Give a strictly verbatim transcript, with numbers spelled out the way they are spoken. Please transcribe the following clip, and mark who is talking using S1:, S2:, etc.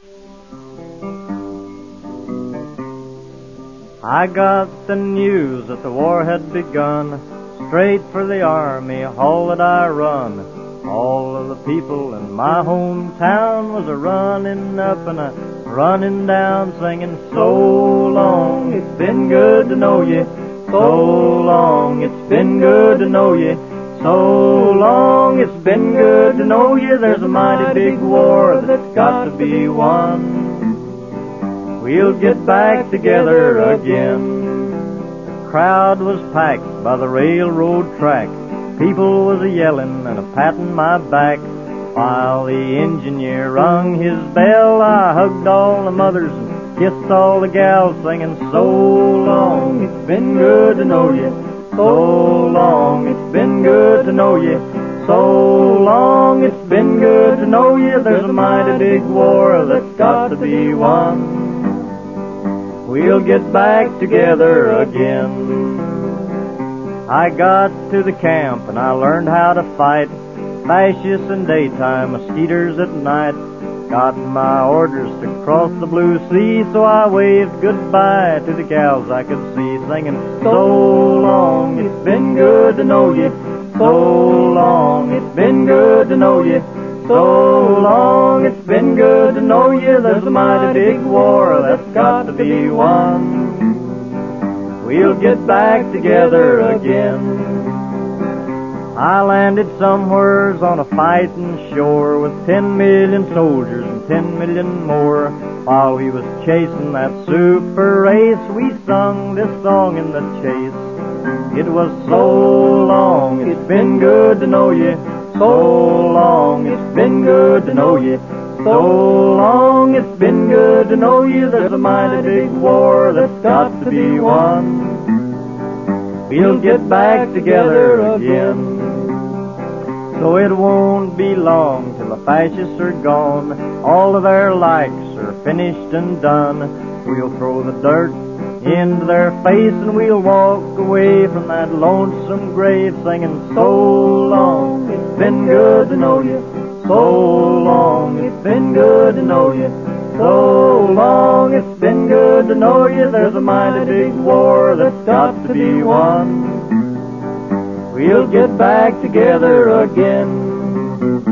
S1: I got the news that the war had begun. Straight for the army hall that I run. All of the people in my hometown was a running up and a running down, singing, so long, it's been good to know you. So long, it's been good to know you. So long, it's been good to know you. There's a mighty big war that's got to be won. We'll get back together again. The crowd was packed by the railroad track. People was a-yelling and a-patting my back. While the engineer rung his bell, I hugged all the mothers and kissed all the gals, singing, so long, it's been good to know you. So long, it's been good to know you. So long, it's been good to know you. There's a mighty big war that's got to be won. We'll get back together again. I got to the camp and I learned how to fight fascists in daytime, mosquitoes at night. Got my orders to cross the blue sea, so I waved goodbye to the gals I could see, singing, so long, it's been good to know you. So long, it's been good to know you. So long, it's been good to know you. There's a mighty big war that's got to be won. We'll get back together again. I landed somewheres on a fighting shore with ten million soldiers and ten million more. While we was chasing that super race, we sung this song in the chase. It was so long, it's been good to know you. So long, it's been good to know you. So long, it's been good to know you. There's a mighty big war that's got to be won. We'll get back together again. So it won't be long till the fascists are gone. All of their likes are finished and done. We'll throw the dirt into their face and we'll walk away from that lonesome grave, singing, so long, it's been good to know you. So long, it's been good to know you. So long, it's been good to know you. There's a mighty big war that's got to be won. We'll get back together again.